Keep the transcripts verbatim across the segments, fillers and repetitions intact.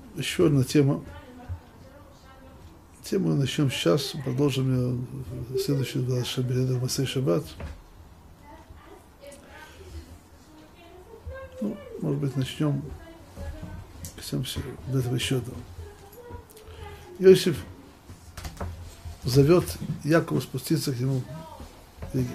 еще одна тема. Тему начнем сейчас, продолжим ее в следующий в Мосей Шаббат. Ну, может быть, начнем коснемся до этого еще одного. Иосиф зовет Якова спуститься к нему в Египет.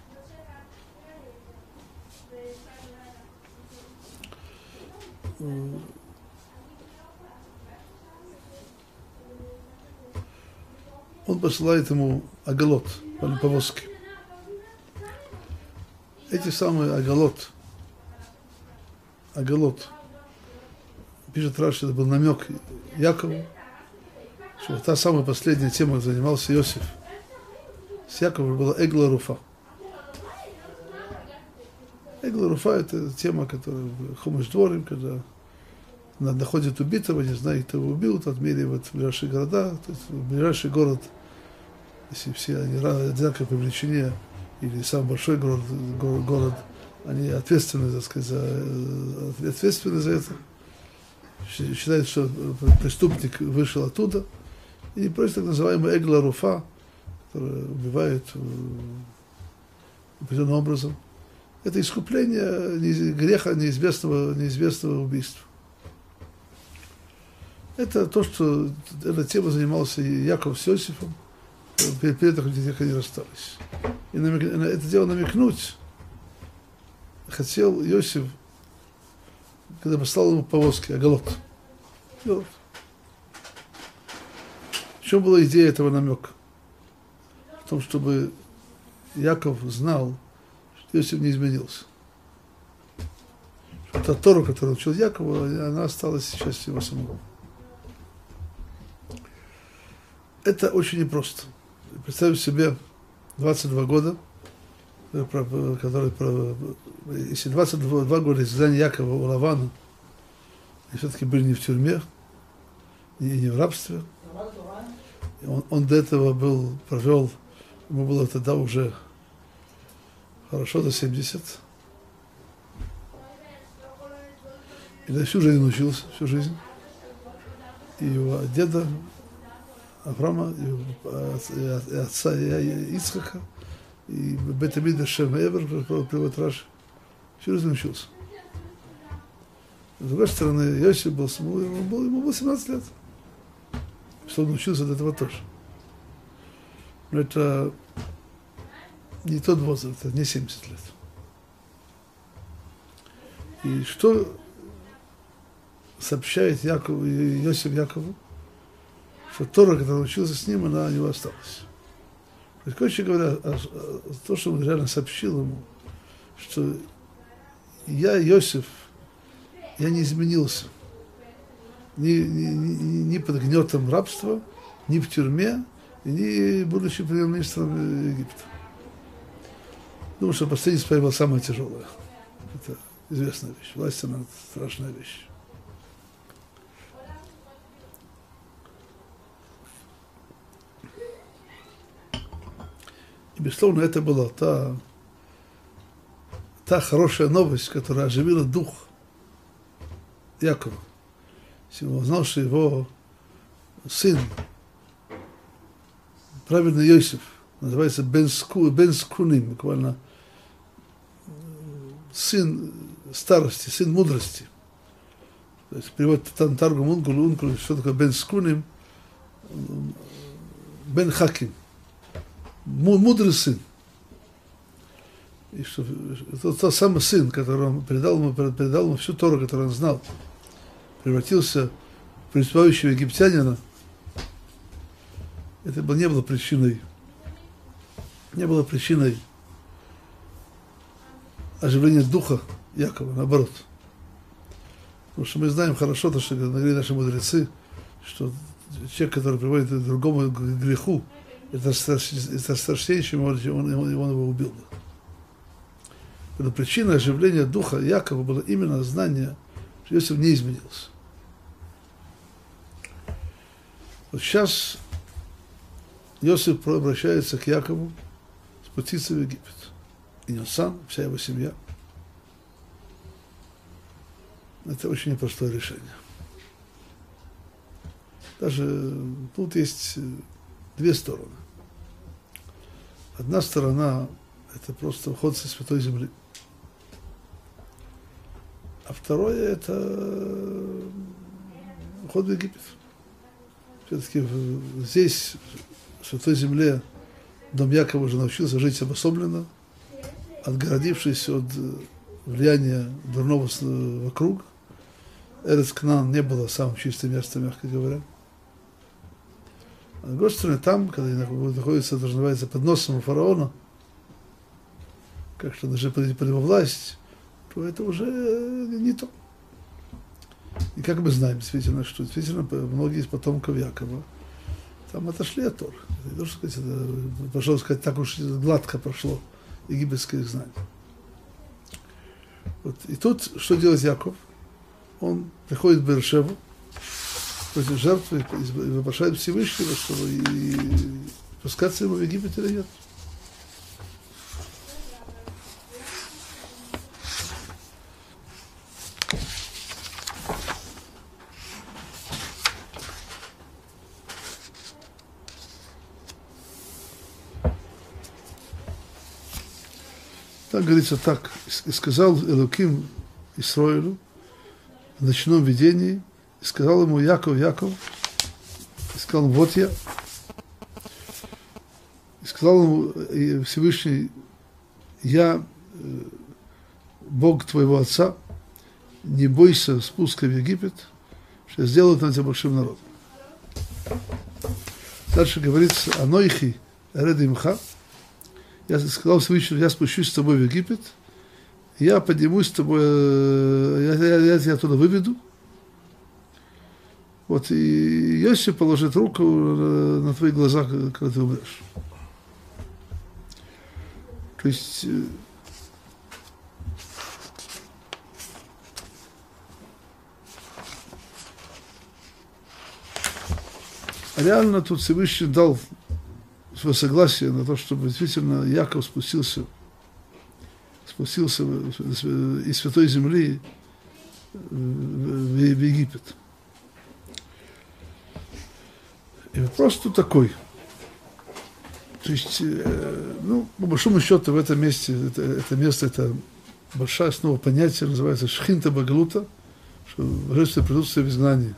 Он посылает ему агалот, повозки. Эти самые агалот, агалот, пишет Раши, это был намек Якову, что та самая последняя тема, которой занимался Иосиф с Яковом, была Эгла Руфа. Эгла Руфа – это тема, которая в Хумаш Дворим, когда находит убитого, не знает, кто его убил, отмеривают в ближайшие города, то есть в ближайший город, если все они одинаково по величине, или самый большой город, город, город они ответственны, так сказать, за, ответственны за это. Считают, что преступник вышел оттуда, и просит так называемый Эгла Руфа, который убивает определенным образом. Это искупление греха неизвестного, неизвестного убийства. Это то, что эта тема занимался Яков с Иосифом перед тем, как они расстались. И на это дело намекнуть хотел Иосиф, когда послал ему повозки, агалот. В чем была идея этого намека? В том, чтобы Яков знал, что Иосиф не изменился. Что та Тора, которую учил Якову, она осталась частью его самого. Это очень непросто. Представим себе двадцать два года, которые, если двадцать два года изгнания Якова у Лавана, и все-таки были не в тюрьме, и не в рабстве. Он, он до этого был, провел, ему было тогда уже хорошо за семьдесят. И на всю жизнь учился, всю жизнь. И его деда Авраама, и отца Ицхака, и Бет-Амида Шем Эвер, приводит Раши, всю жизнь учился. С другой стороны, Иосиф был, ему было, ему было семнадцать лет, что он учился до этого тоже. Но это не тот возраст, это не семьдесят лет. И что сообщает Якову, Иосиф Якову? Что Тора, которая учился с ним, она у него осталась. То есть, короче говоря, то, что он реально сообщил ему, что я, Иосиф, я не изменился ни, ни, ни, ни под гнетом рабства, ни в тюрьме, ни будучи премьер-министром Египта. Думаю, что последняя справа была самая тяжелая. Это известная вещь. Власть, она страшная вещь. И, безусловно, это была та, та хорошая новость, которая оживила дух Якова. Если он узнал, что его сын, правильно Иосиф, называется Бен Скуним, буквально сын старости, сын мудрости. То есть перевод там Таргум Ункул, Ункул, что такое Бен Скуним, Бен Хаким, мудрый сын. И что тот, тот самый сын, который он передал ему, передал ему всю Тору, которую он знал, превратился в преуспевающего египтянина, это не было причиной, не было причиной оживления духа Якова, наоборот. Потому что мы знаем хорошо то, что говорили наши мудрецы, что человек, который приводит к другому греху, это страшнее, чем он, он, он его убил бы. Поэтому причина оживления духа Якова была именно знание, что Иосиф не изменился. Вот сейчас Иосиф обращается к Якову спуститься в Египет. И он сам, вся его семья. Это очень непростое решение. даже тут есть две стороны. Одна сторона – это просто уход со святой земли. А второе – это уход в Египет. Все-таки здесь, в святой земле, дом Якова уже научился жить обособленно, отгородившись от влияния дурного вокруг. Эрец Кнаан не было самым чистым местом, мягко говоря. А с другой стороны, там, когда находится, это называется, под носом у фараона, как что даже под его власть, то это уже не то. И как мы знаем, действительно, что действительно многие из потомков Якова там отошли от Торы. Это не то, что сказать, это, прошло сказать, так уж гладко прошло египетское знание. Вот. И тут что делает Яков? Он приходит в Бершеву, против жертвы, и вопрошает Всевышнего, чтобы и пускаться ему в Египет или нет. Так говорится так, и сказал Элоким Исроилу в ночном видении, и сказал ему: Яков, Яков, и сказал ему: вот я. И сказал ему Всевышний: я Бог твоего отца, не бойся спуска в Египет, что я сделаю там тебя большим народом. Дальше говорится: Анойхи редимха. Я сказал Всевышнему: я спущусь с тобой в Египет, я поднимусь с тобой, я, я, я тебя оттуда выведу. Вот, и Йосиф положит руку на, на твои глаза, когда ты умрешь. То есть реально тут Всевышний дал свое согласие на то, чтобы действительно Яков спустился, спустился из святой земли в Египет. И вопрос тут такой. То есть, ну, по большому счету, в этом месте, это, это место, это большая снова понятие, называется шхинта баглута, что божественное присутствие в изгнании.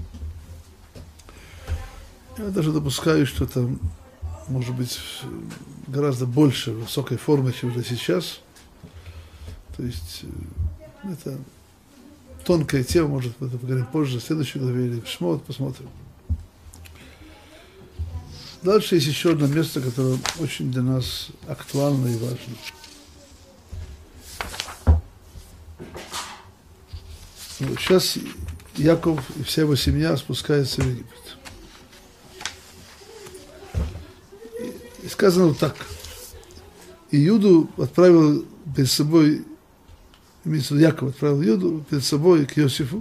Я даже допускаю, что там может быть гораздо больше высокой формы, чем уже сейчас. То есть это тонкая тема, может, об этом поговорим позже, в следующей главе или в Шмот, посмотрим. Дальше есть еще одно место, которое очень для нас актуально и важно. Сейчас Яков и вся его семья спускаются в Египет. И сказано вот так: Иуду отправил перед собой, имеется в виду, Яков отправил Иуду перед собой к Иосифу,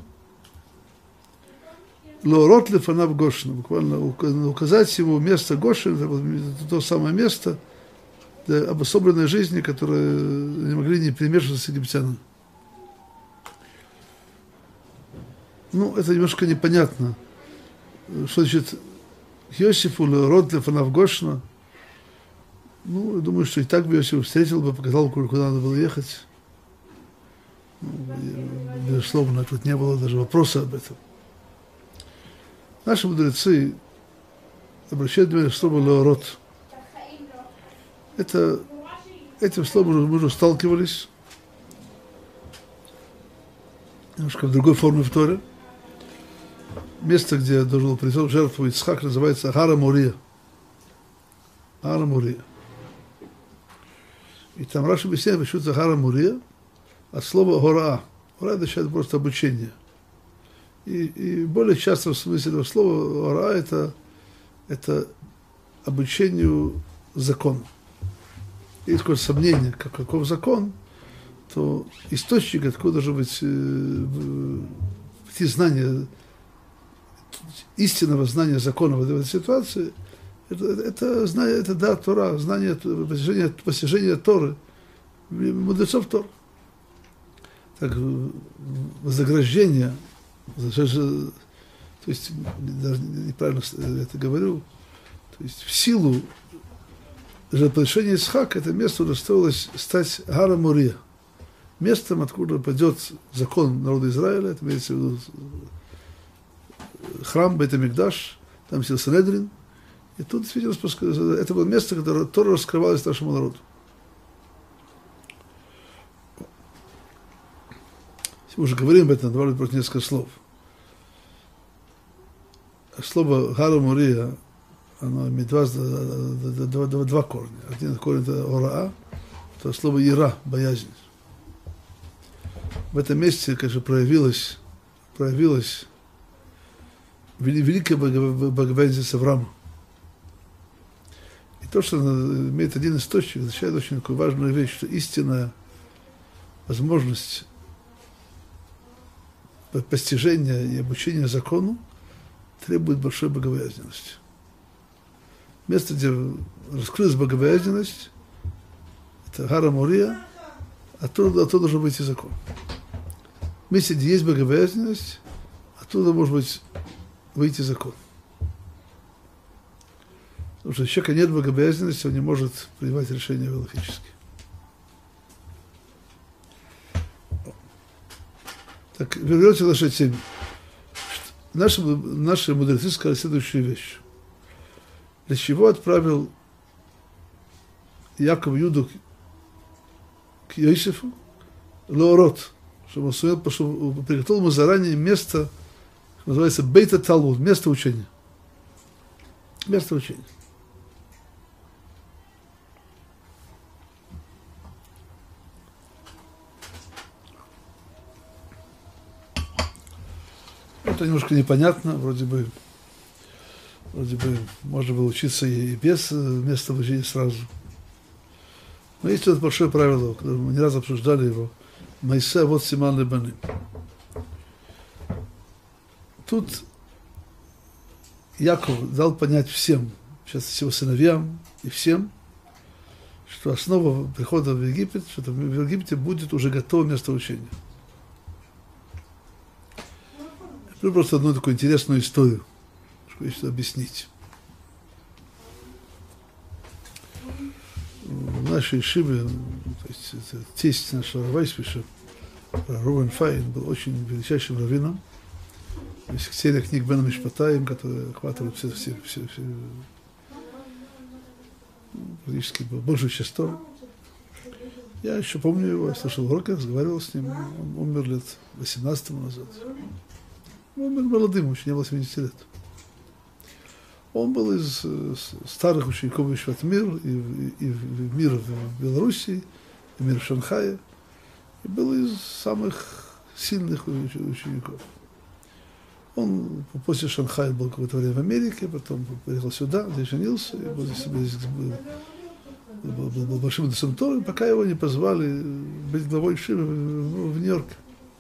лоорот лефанав Гошина, буквально указать ему место Гошина, это то самое место для обособленной жизни, которые не могли не примешиваться с египтянами. Ну, это немножко непонятно. Что значит к Иосифу лоорот лефанав Гошина? Ну, я думаю, что и так бы Иосиф встретил бы, показал, куда надо было ехать. Ну, безусловно, тут не было даже вопроса об этом. Наши мудрецы обращают внимание на слово «леорот». Это, этим словом мы уже сталкивались немножко в другой форме в Торе. Место, где должен был принести жертву Ицхак, называется Гара Мория. Гара Мория. И там Раши объясняет, почему это Гара Мория от слова «гора». «Гора» означает просто обучение. И, и более часто в смысле этого слова «гора» это, это обучению закону. Есть какое-то сомнение, как, каков закон, то источник, откуда должно быть э, те знания, истинного знания закона в этой ситуации, это, это знание, это да, Тора, знание, постижение, постижение Торы, мудрецов Тор. Так, вознаграждение, то, то есть, даже неправильно это говорю, то есть в силу жертвоприношения Исхака это место удостоилось стать Гара Мория, местом, откуда пойдет закон народа Израиля, это имеется в виду храм Бейт-Микдаш, там сидел Санедрин, и тут действительно это было место, которое Тора раскрывалось нашему народу. Мы уже говорим об этом, добавлю просто несколько слов. Слово Гара Мория, оно имеет два, два, два, два корня. Один корень это ораа, это слово ира, боязнь. В этом месте, конечно, проявилась, проявилась великая богобоязненность Авраама. И то, что она имеет один источник, означает очень такую важную вещь, что истинная возможность постижения и обучения закону требует большой богобоязненности. Место, где раскрылась богобоязненность, это Гара Мория, оттуда, оттуда должен выйти закон. В месте, где есть богобоязненность, оттуда может быть выйти закон. Потому что у человека нет богобоязненности, он не может принимать решения галахические. Так, вернемся к нашей теме. Наши, наши мудрецы сказали следующую вещь. Для чего отправил Яков Юду к Иосифу? Леорот, чтобы он сумел, чтобы приготовил ему заранее место, называется Бейта Талмуд, место учения. Место учения. Это немножко непонятно, вроде бы, вроде бы можно было учиться и без места обучения сразу. Но есть вот большое правило, которое мы не раз обсуждали его. Майсе вот симан лебаним. Тут Яков дал понять всем, сейчас его сыновьям и всем, что основа прихода в Египет, что в Египте будет уже готовое место учения. Я просто одну такую интересную историю, чтобы еще объяснить. В нашей Ешиве, то есть это тесть нашего Вайсвиша, Рувен Файн, был очень величайшим раввином. Есть серия книг Бен Мишпатаим, которые охватывают все, все, все, все практически большую часть Торы. Я еще помню его, я слышал уроки, разговаривал с ним, он умер лет восемнадцать тому назад. Он умер молодым, еще не было семидесяти лет. Он был из старых учеников Ешиват Мир, и, и, и мир в Белоруссии, и мир в Шанхае, и был из самых сильных учеников. Он после Шанхая был какое-то время в Америке, потом приехал сюда, здесь женился, и был, здесь, был, был, был, был большим доцентором, пока его не позвали быть главой Ешивы в, в Нью-Йорке.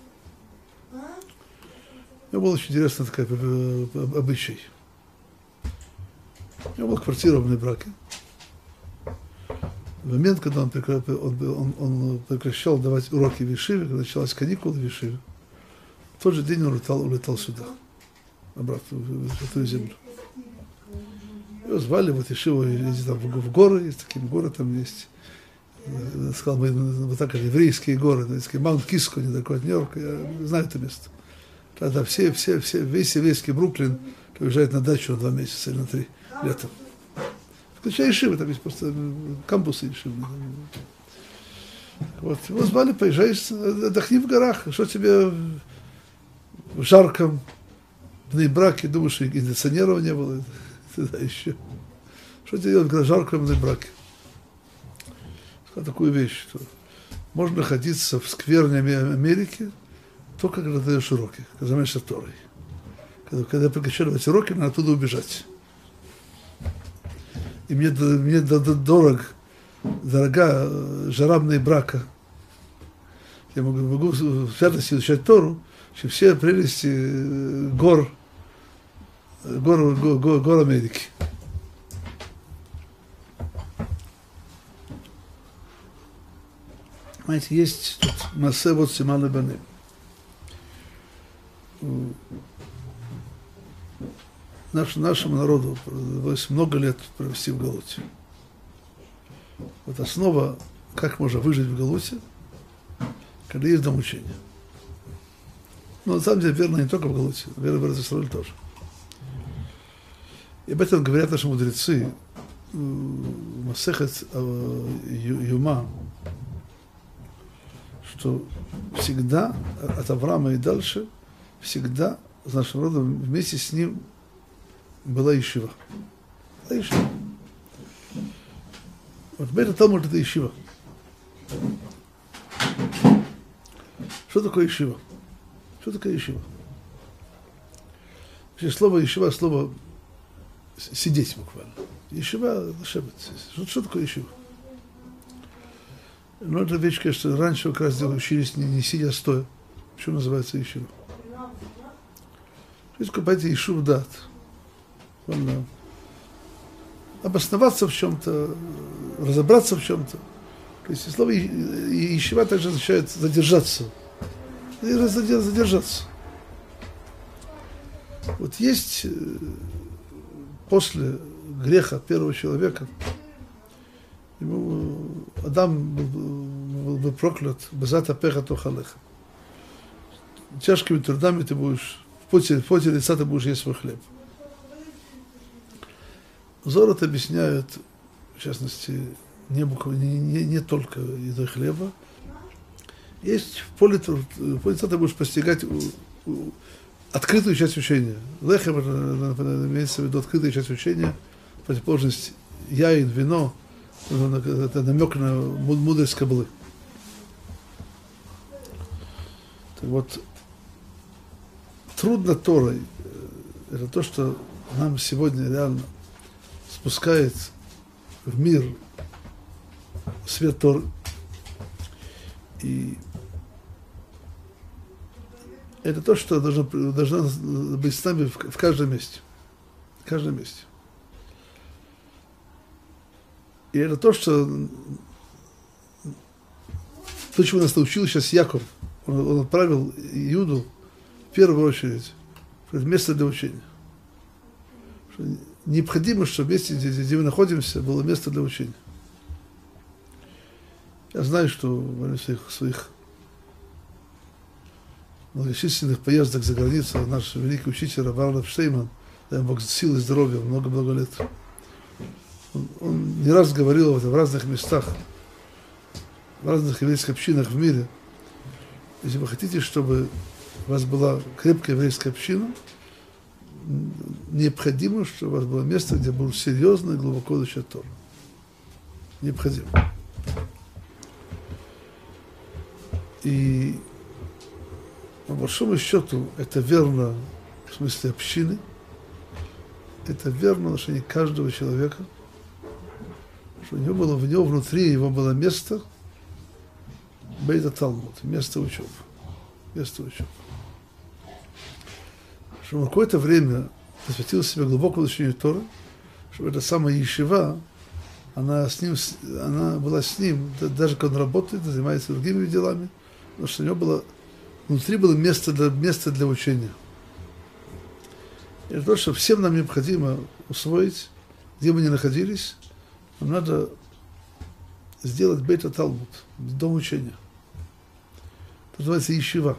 У него был очень интересный такой обычай. У него была квартира в Небраке. В момент, когда он, он, он, он прекращал давать уроки в Ешиве, когда началась каникула в Ешиве, в тот же день он улетал, улетал сюда, обратно в, в эту землю. Его звали вот Ешиву, там, в, в горы, есть такие горы там есть. Я сказал, мы вот так, еврейские горы, Маунт Киско, недалеко от Нью-Йорка, я знаю это место. Тогда все, все, все, весь еврейский Бруклин уезжает на дачу на два месяца или на три летом. Включая Ешивы, там есть просто кампусы Ешивы. Вот, его звали, поезжай, отдохни в горах, что тебе в жарком Бней-Браке, думаешь, и кондиционеров не было, тогда еще. Что тебе делать в жарком Бней-Браке? Сказал такую вещь, что можно находиться в скверне Америки, только когда даешь уроки, когда занимаешься Торой. Когда, когда прекращаю давать уроки, надо оттуда убежать. И мне, мне дорог, дорога жара Бней-Брака. Я могу, могу в святости изучать Тору, что все прелести гор, гор, гор, гор Америки. Знаете, есть тут Масе вот Симан лебаним. наш, нашему народу пришлось много лет провести в Галуте. Вот основа, как можно выжить в Галуте, когда есть дом учения. Но на самом деле верно не только в Галуте, верно в Израиле тоже. И об этом говорят наши мудрецы в Масехет Юма, что всегда от Авраама и дальше, всегда с нашим родом вместе с ним была ешива. Была ешива. Вот Бейт Талмуд — это ешива. Что такое ешива? Что такое ешива? Вообще слово ешива — слово сидеть буквально. Ешива — шебет. Что, что такое ешива? Ну, это вещь, конечно, раньше как раз учились не, не сидя, а стоя. Почему называется ешива? То есть, купайте ешув дат. Обосноваться в чем-то, разобраться в чем-то. То есть слово ешива также означает задержаться. Задержаться. Вот есть после греха первого человека, ему Адам был, был проклят, базата пеха тохалеха. Тяжкими трудами ты будешь, в поте, в поте лица ты будешь есть свой хлеб. Зорот объясняют, в частности, не, буквально, не, не, не только едой хлеба. Есть в поле, в поле лица ты будешь постигать у, у, открытую часть учения. Лехем, имеется в виду открытая часть учения, противоположность яин, вино, это намек на мудрость Каббалы. Так вот, трудно Торой — это то, что нам сегодня реально спускает в мир свет Торы. И это то, что должно, должно быть с нами в, в каждом месте. В каждом месте. И это то, что то, чему нас научил сейчас Яков. Он, он отправил Иуду в первую очередь в место для учения. Что необходимо, чтобы месте, где, где мы находимся, было место для учения. Я знаю, что во своих, своих многочисленных поездок за границу наш великий учитель Рав Штейман, дай ему Бог силы и здоровья, много-много лет. Он, он не раз говорил об этом в разных местах, в разных еврейских общинах в мире. Если вы хотите, чтобы у вас была крепкая еврейская община, необходимо, чтобы у вас было место, где был серьезно и глубоко изучать Тору. Необходимо. И по большому счету это верно в смысле общины, это верно в отношении каждого человека, что у него было, в него внутри его было место Бейт Талмуд, место учебы, место учебы. Что он какое-то время посвятил себе глубокому изучению Торы, чтобы эта самая ешива, она, с ним, она была с ним, даже когда он работает, занимается другими делами, потому что у него было, внутри было место для, место для учения. И это то, что всем нам необходимо усвоить, где мы ни находились, нам надо сделать Бейт Талмуд, дом учения. Это называется ешива.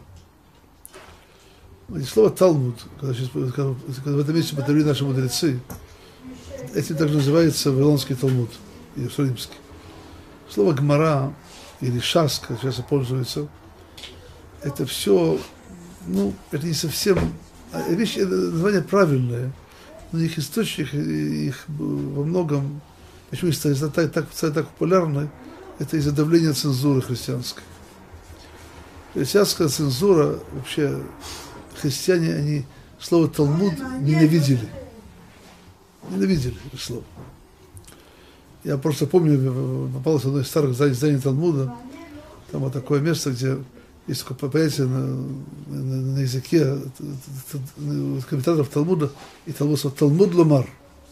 И слово Талмуд, когда, сейчас, когда, когда в этом месте повторили наши мудрецы, этим также называется Вавилонский Талмуд, иерусалимский. Слово Гмара или Шас, как сейчас пользуется, это все, ну, это не совсем, вещи, это название правильное, но их источник, их во многом, почему их стали так, так, так популярны, это из-за давления цензуры христианской. Христианская цензура, вообще, христиане, они слово Талмуд ненавидели. Ненавидели это слово. Я просто помню, попалось в одно из старых изданий Талмуда, там вот такое место, где есть такое понятие на, на, на языке комментаторов Талмуда, и Талмуд слово Талмуд Ломар.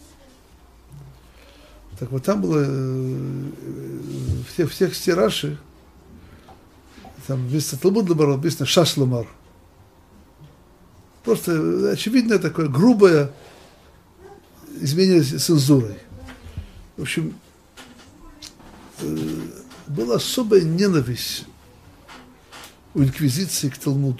Так вот там было в тех, в тексте Раши, там вместо Талмуд Ломар написано Шас Ломар. Просто очевидное такое грубое изменились цензурой. В общем, э, была особая ненависть у инквизиции к Талмуду.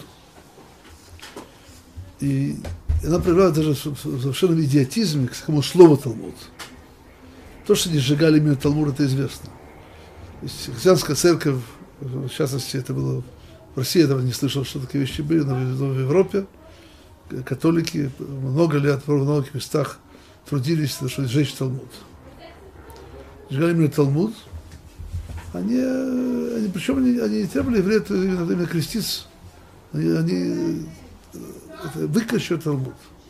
И она проявляла даже в совершенном идиотизме к самому слову Талмуд. То, что они сжигали именно Талмуд, это известно. Христианская церковь, в частности, это было в России, я этого не слышал, что такие вещи были, но в Европе католики много лет в многих местах трудились, чтобы сжечь Талмуд. Сжигали именно Талмуд. Они, они, причем они, они не требовали евреев именно, именно креститься. Они, они выключили Талмуд.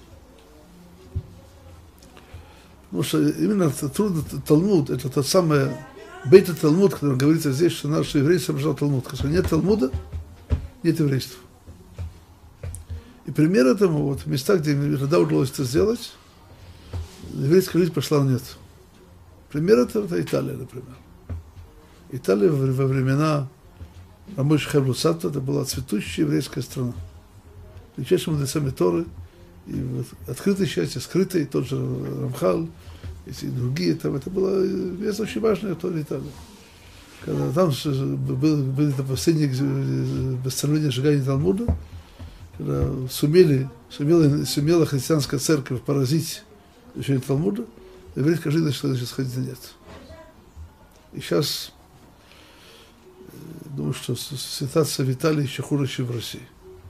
Потому что именно трудно Талмуд, это тот самый Бейт Талмуд, который говорится здесь, что наш еврей соблюдал Талмуд. Если нет Талмуда, нет еврейства. И пример этому, вот в местах, где тогда удалось это сделать, еврейская жизнь пошла на нет. Пример этого это Италия, например. Италия во времена Рамойши Хаим Луцато, это была цветущая еврейская страна. Величайшими мудрецами Торы, и вот открытой части, скрытой, тот же Рамхал, и другие, там, это было это очень важная Тора Италия. Когда там было, были последние восстановления сжигания Талмуда, когда сумели, сумела, сумела христианская церковь поразить изучение Талмуда, еврейская жизнь начала сходить на нет. И сейчас, думаю, что ситуация в Италии еще хуже, чем в России.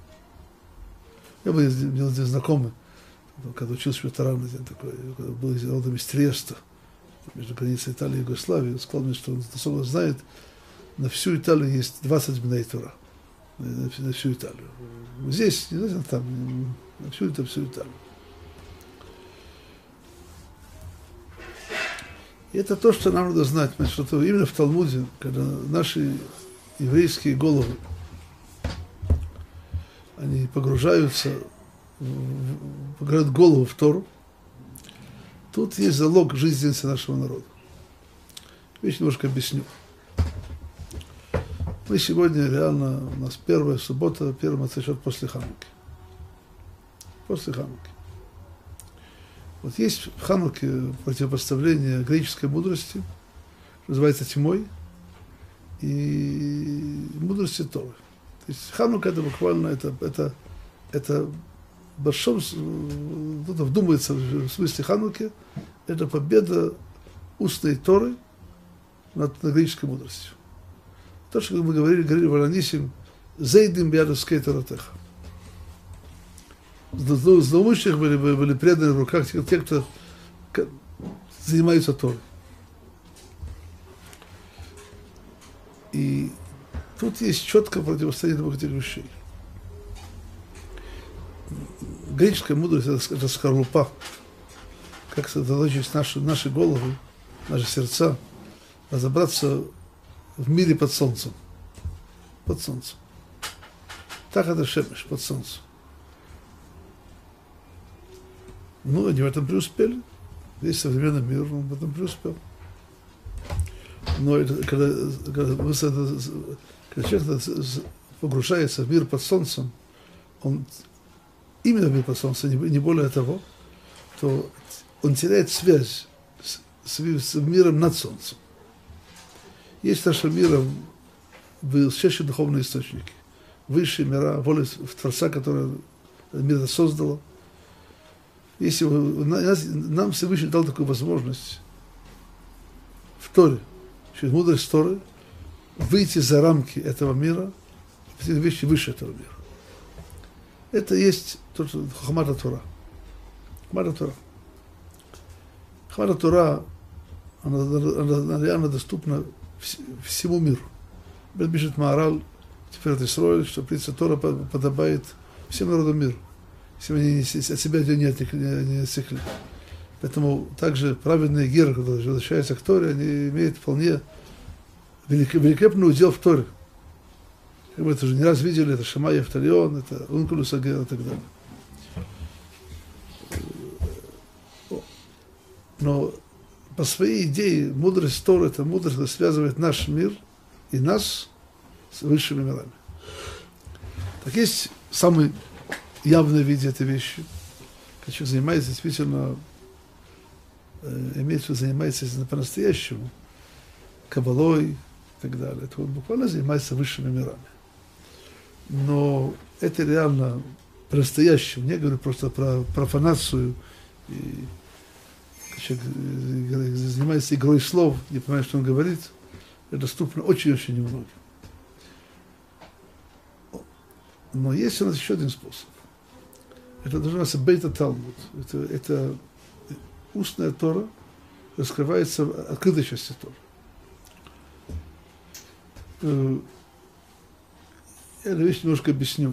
Я был здесь знакомый, когда учился в Ветеране, такой, был родом из Триеста, между границей Италии и Югославии, он сказал мне, что он особо знает, на всю Италию есть двадцать бней Тора. На, на всю Италию. Здесь, не знаю, там, на всю, это, всю Италию. И это то, что нам надо знать, что именно в Талмуде, когда наши еврейские головы, они погружаются, погружают голову в Тору, тут есть залог жизненности нашего народа. Вещь немножко объясню. Мы сегодня реально, у нас первая суббота, первый Моцей-Шот после Хануки. После Хануки. Вот есть в Хануке противопоставление греческой мудрости, называется тьмой, и мудрости Торы. То есть Ханука это буквально, это, это, это в большом, кто-то вдумается в смысле Хануки, это победа устной Торы над, над греческой мудростью. То, что мы говорили, говорили в Аранисим, «Зейдим биадовскей Торатеха». Злоумышленных были, были преданы в руках тех, тех, кто занимается Торой. И тут есть четкое противостояние двух этих вещей. Греческая мудрость – это скорлупа, как сосредоточить наши, наши головы, наши сердца, разобраться в мире под солнцем. Под солнцем. Так это шемеш, под солнцем. Ну, они в этом преуспели. Весь современный мир, он в этом преуспел. Но это, когда, когда, когда человек погружается в мир под солнцем, он именно в мир под солнцем, не, не более того, то он теряет связь с, с, с миром над солнцем. Есть в нашем мире высочайшие духовные источники, высшие мира, воля Творца, которая мир это создала. Если нам Всевышний дал такую возможность в Торе, через мудрость Торы, выйти за рамки этого мира, вещи выше этого мира. Это есть то, что Хохмат ха-Тора. Хохмат ха-Тора. Хохмат ха-Тора, она, она, она реально доступна всему миру. Бет пишет Маарал, Тиферет Исроэль, что принцип Тора подобает всем народам мира, если они от себя не отсекли. Поэтому также праведные геры, когда возвращаются к Торе, они имеют вполне великолепный удел в Торе. Как мы это уже не раз видели, это Шамай Евталион, это Ункулус Агер и так далее. Но по своей идее мудрость Торы – это мудрость, которая связывает наш мир и нас с высшими мирами. Так есть самый явный вид этой вещи, когда человек занимается действительно э, имеется в виду, занимается по-настоящему кабалой и так далее, то он буквально занимается высшими мирами. Но это реально по-настоящему, не говорю просто про профанацию, и человек занимается игрой слов, не понимает, что он говорит, это доступно очень-очень немногим. Но есть у нас еще один способ. Это называется бейта-талмуд. Это, это устная Тора, раскрывается открытой части Торы. Я эту вещь немножко объясню.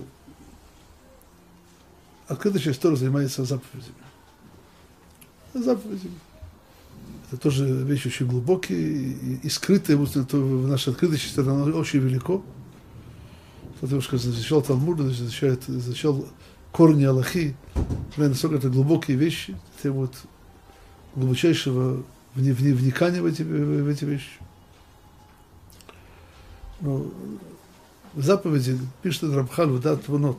Открытая часть Торы занимается заповедями. Заповедями. Это тоже вещи очень глубокие и, и скрытые в нашей открытой части Торы, оно очень велико. Потому что изучал Талмуд, изучает, изучал корни Аллахи, насколько это глубокие вещи, требуют глубочайшего вникания в эти, в эти вещи. Но в заповеди пишет Рамхаль в Дат Твунот.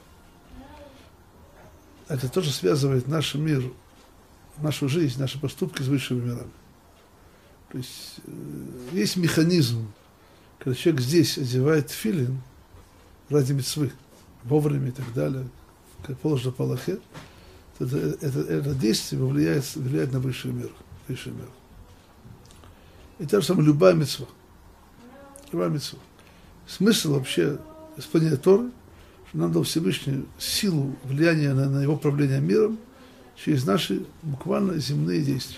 Это тоже связывает наш мир, нашу жизнь, наши поступки с высшими мирами. То есть есть механизм, когда человек здесь одевает тфилин ради мицвы, вовремя и так далее, как положено по Аллахе, это, это, это действие влияет, влияет на высший мир, высший мир. И то же самое любая мицва. Любая мицва. Смысл вообще исполнения Торы, что нам дал Всевышний силу влияния на, на его управление миром через наши буквально земные действия.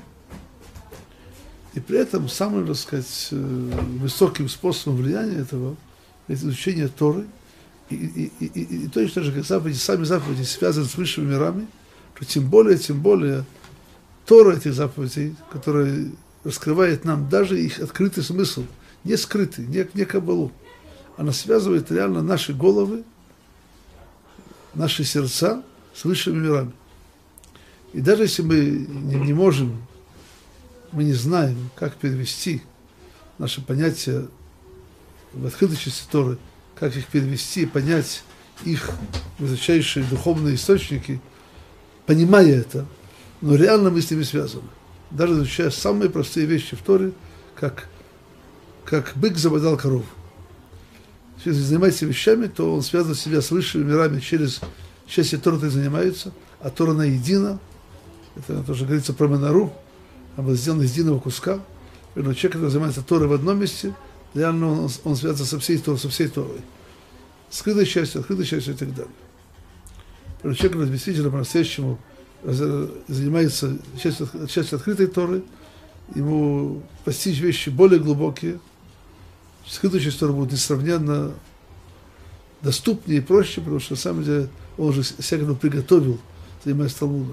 И при этом самым, так сказать, высоким способом влияния этого это изучение Торы. И, и, и, и, и точно так же, как заповеди, сами заповеди связаны с высшими мирами, то тем более, тем более Тора этих заповедей, которая раскрывает нам даже их открытый смысл, не скрытый, не, не кабалу. Она связывает реально наши головы, наши сердца с высшими мирами. И даже если мы не, не можем, мы не знаем, как перевести наши понятия в открытой части Торы, как их перевести, понять их высочайшие духовные источники, понимая это, но реально мы с ними связаны. Даже изучая самые простые вещи в Торе, как, как бык забодал корову. Если занимается вещами, то он связывает себя с высшими мирами через части Торы, которые занимаются, а Тора она едина. Это тоже говорится про Менару, она была сделана из единого куска. Но человек, который занимается Торой в одном месте, реально он, он связан со всей Торой, со всей Торой. Скрытой частью, открытой частью и так далее. Но человек, который действительно по-настоящему занимается частью, частью открытой Торы, ему постичь вещи более глубокие, скрытой частью Торы будет несравненно доступнее и проще, потому что на самом деле он уже всякого приготовил, занимаясь Талмудом.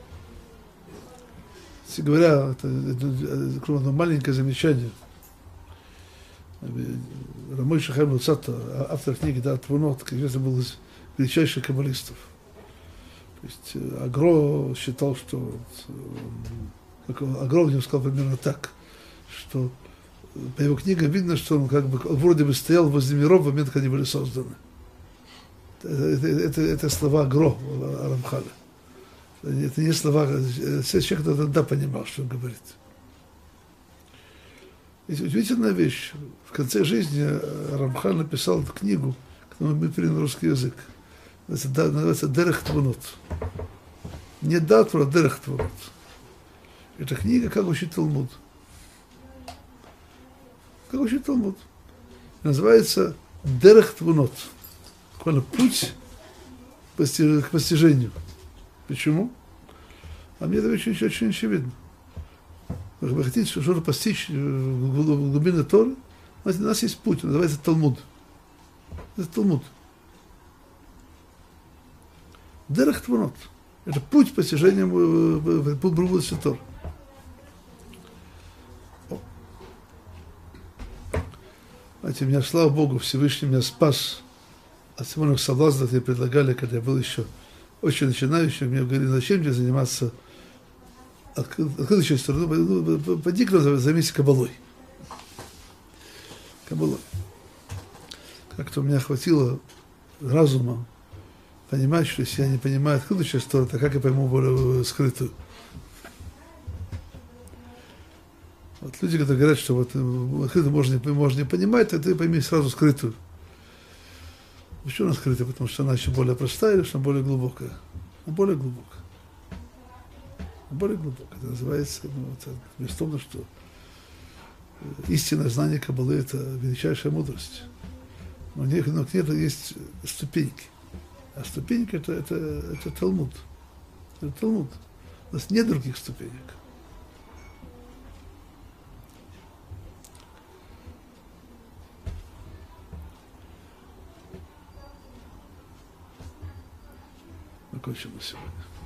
Если говоря, это, это, это маленькое замечание. Рамой Шахайм Луцата, автор книги Дат Твунот, как известно, был из величайших каббалистов. То есть Агро считал, что Агро мне сказал примерно так, что по его книгам видно, что он как бы он вроде бы стоял возле миров в момент, когда они были созданы. Это, это, это, это слова Агро Рамхаля. Это не слова, человек тогда понимал, что он говорит. Это удивительная вещь. В конце жизни Рамхаль написал книгу, которую мы перевели на русский язык. Называется «Дерех Твунот». Не Дат Твунот, а «Дерех Твунот». Это книга, как учить Талмуд. Как учить Талмуд. Называется «Дерех Твунот». Буквально путь к постижению. Почему? А мне это очень, очень очевидно. Вы хотите что-то постичь в глубине Торы? У нас есть путь, он называется Талмуд. Это Талмуд. Дерех Твунот. Это путь постижения будущей Торы. Знаете, меня, слава Богу, Всевышний меня спас от всего многих соблазнов, которые предлагали, когда я был еще очень начинающим, мне говорили, зачем тебе заниматься открытой частью Торы? Ну, поди-ка займись кабалой. Кабалой. Как-то у меня хватило разума понимать, что если я не понимаю открытую часть Торы, то как я пойму более скрытую? Вот люди, которые говорят, что вот открытую можно, можно не понимать, так ты пойми сразу скрытую. Почему она скрытая? Потому что она еще более простая или что она более глубокая? Она более глубокая. Она более глубокая. Это называется, ну, это безусловно, что истинное знание Каббалы – это величайшая мудрость. Но, не, но к ней есть ступеньки. А ступенька это, – это, это Талмуд. Это Талмуд. У нас нет других ступенек. Закончим на сегодня.